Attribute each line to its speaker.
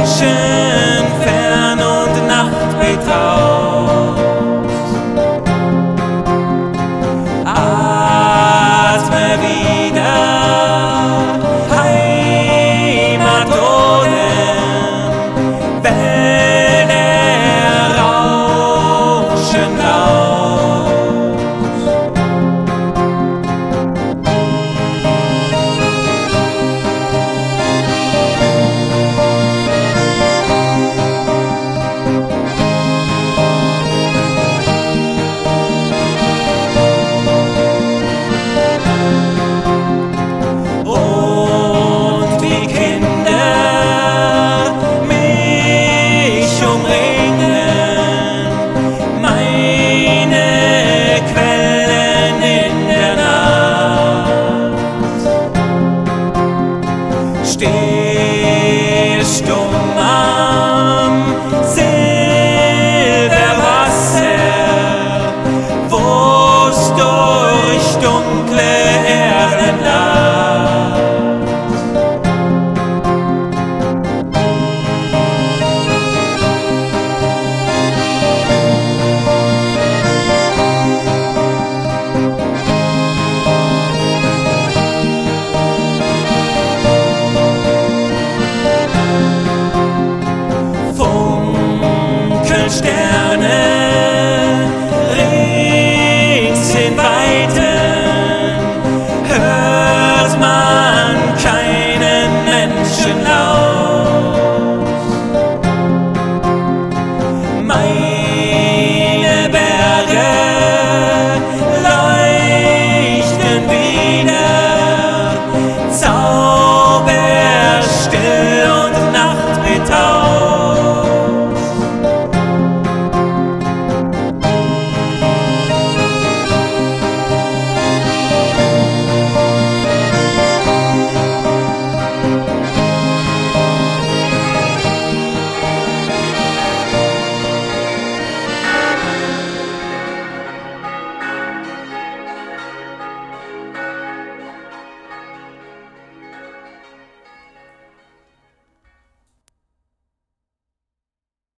Speaker 1: fern und Nacht betraut. Atme wieder Heimat Oden, Wälder rauschen laut. Und wie Kinder mich umringen, meine Quellen in der Nacht. Stehe stumm am Silberwasser, wo's durch dunkle Erden lag. Funkelsterne rings in Weiten, hört man keinen Menschenlaut. Meine Berge leuchten wieder, zauberstill und nachtbetaut.